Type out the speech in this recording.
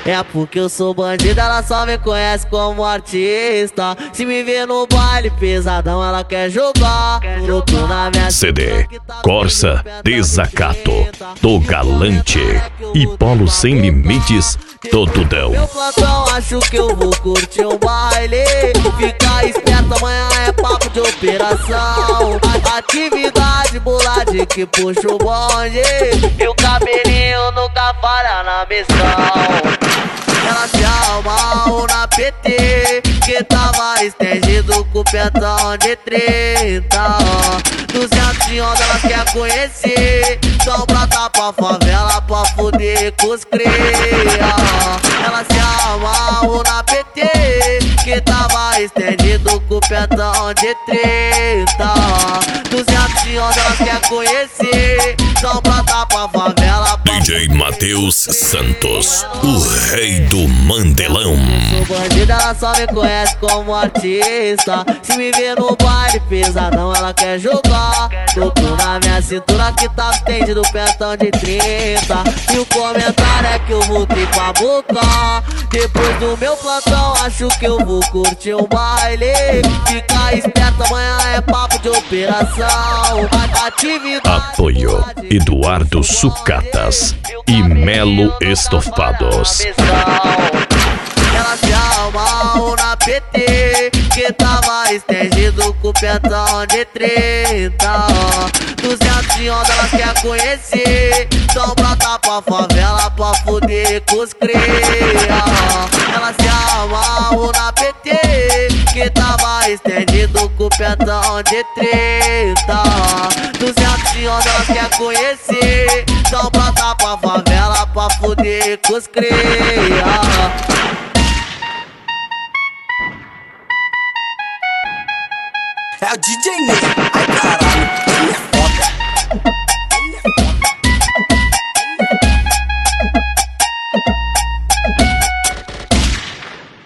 É porque eu sou bandido, ela só me conhece como artista. Se me vê no baile pesadão, ela quer jogar. Eu tô na minha CD Corsa Desacato, Tô Galante e Polo Sem Limites, Totudão. Meu plantão, acho que eu vou curtir um baile. Fica esperto, amanhã é papo de operação. Atividade bolade que puxa o bonde. E o cabelinho nunca falha na missão. Ela se arrumou na PT, que tava estendido com o pentão de 30. 200 de onda elas quer conhecer, tão brota pra favela pra fuder com os cria. Ela se arrumou na PT, que tava estendido com o pentão de 30. 200 de onda elas quer conhecer, tão brota pra favela pra DJ Matheus Santos, o rei do Mandelão. Sou bandida, ela só me conhece como artista. Se me vê no baile pesadão, ela quer jogar. Tô na minha cintura que tá estendido, pentão de 30. E o comentário é que eu voltei pra boca. Depois do meu plantão, acho que eu vou curtir um baile. Fica esperto, amanhã é papo de operação. Atividade. Apoio Eduardo Sucatas e Melo Estofados. Ela se arrumou na PT, que tava estendido com o pentão de 30. 200 de onda elas quer conhecer, tão brota pra favela pra fuder com os cria. Ela se arrumou na PT, que tava estendido com o pentão de 30. 200 de onda elas quer conhecer, tão brota pra favela pra fuder com os cria. É o DJ Ney.